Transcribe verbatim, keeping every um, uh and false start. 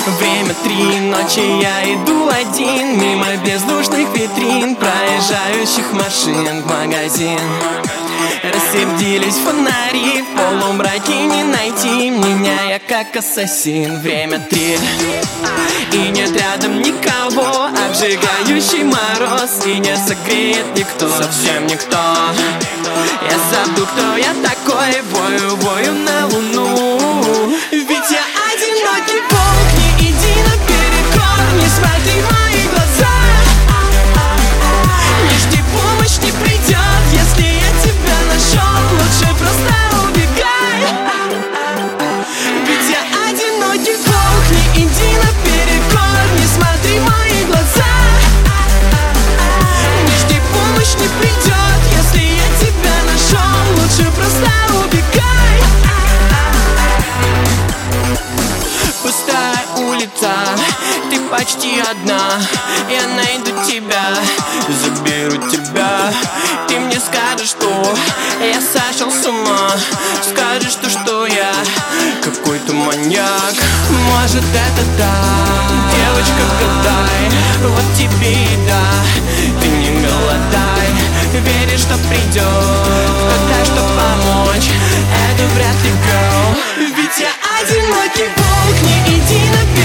Время три ночи, я иду один мимо бездушных витрин, проезжающих машин в магазин. Рассердились фонари, в полумраке не найти меня, я как ассасин. Время три, и нет рядом никого, обжигающий мороз, и не согреет никто, совсем никто. Я забыл, кто я такой, вою, вою на луну. Ведь я одинокий волк, не иди наперекор, не смотри в мои глаза. Не жди, помощь не придет, если я тебя нашел, лучше просто убегай. Ведь я одинокий волк, не иди наперекор, не смотри в мои глаза. Не жди, помощь не придет, если я тебя нашел, лучше просто убегай. Пустая улица, ты почти одна, я найду тебя, заберу тебя. Ты мне скажешь, что я сошел с ума, скажешь, что, что я какой-то маньяк. Может, это так, девочка, гадай, вот тебе и да. Ты не голодай, веришь, что придет кто-то, что помочь, это вряд ли, girl. Ведь я одинокий волк, не иди на